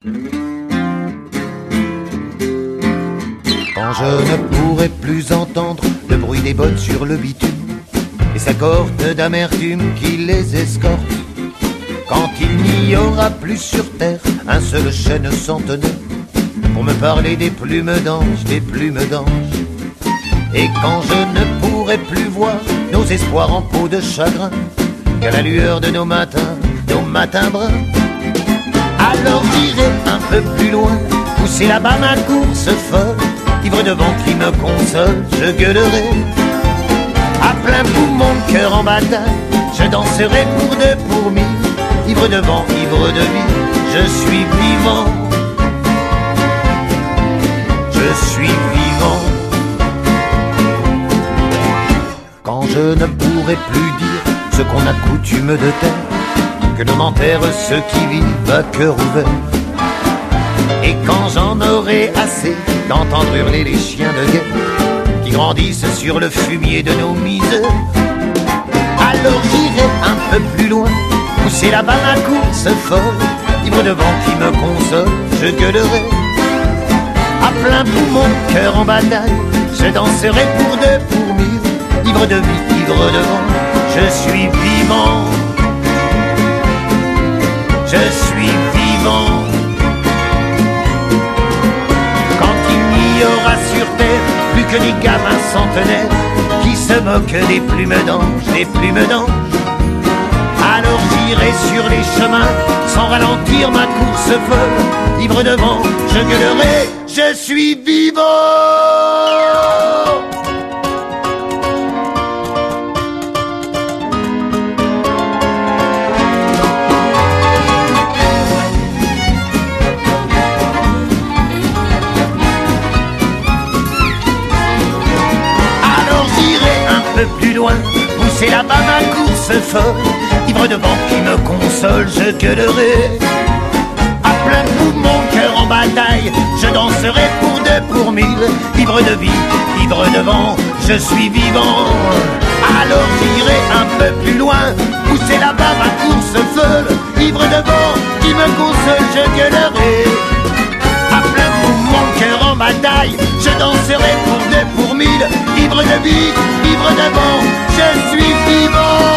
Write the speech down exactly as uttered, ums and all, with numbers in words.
Quand je ne pourrai plus entendre le bruit des bottes sur le bitume et sa corde d'amertume qui les escorte, quand il n'y aura plus sur terre un seul chêne centenaire pour me parler des plumes d'ange, des plumes d'ange, et quand je ne pourrai plus voir nos espoirs en peau de chagrin qu'à la lueur de nos matins, nos matins bruns, alors j'irai un peu plus loin, pousser là-bas ma course folle, ivre de vent qui me console, je gueulerai à plein poumon, cœur en bataille, je danserai pour deux, pour mille, ivre de vent, ivre de vie, je suis vivant, je suis vivant. Quand je ne pourrai plus dire ce qu'on a coutume de taire, que ne m'enterrent ceux qui vivent à cœur ouvert, et quand j'en aurai assez d'entendre hurler les chiens de guerre qui grandissent sur le fumier de nos misères, alors j'irai un peu plus loin, pousser là-bas ma course folle, ivre de vent qui me console, je gueulerai à plein poumon, cœur en bataille, je danserai pour deux, pour mille, ivre de vie, ivre de vent, je suis vivant, je suis vivant. Quand il n'y aura sur terre plus que des gamins centenaires qui se moquent des plumes d'ange, des plumes d'ange, alors j'irai sur les chemins sans ralentir ma course folle, ivre de vent, je gueulerai, je suis vivant. Plus loin, pousser là-bas ma course folle, ivre de vent qui me console, je gueulerai à plein poumon, cœur en bataille, je danserai pour deux, pour mille, ivre de vie, ivre de vent, je suis vivant. Alors j'irai un peu plus loin, pousser là-bas ma course folle, ivre de vent qui me console, je gueulerai à plein poumon, cœur en bataille, je danserai pour deux, pour mille, ivre de vie, ivre de vent, je suis vivant.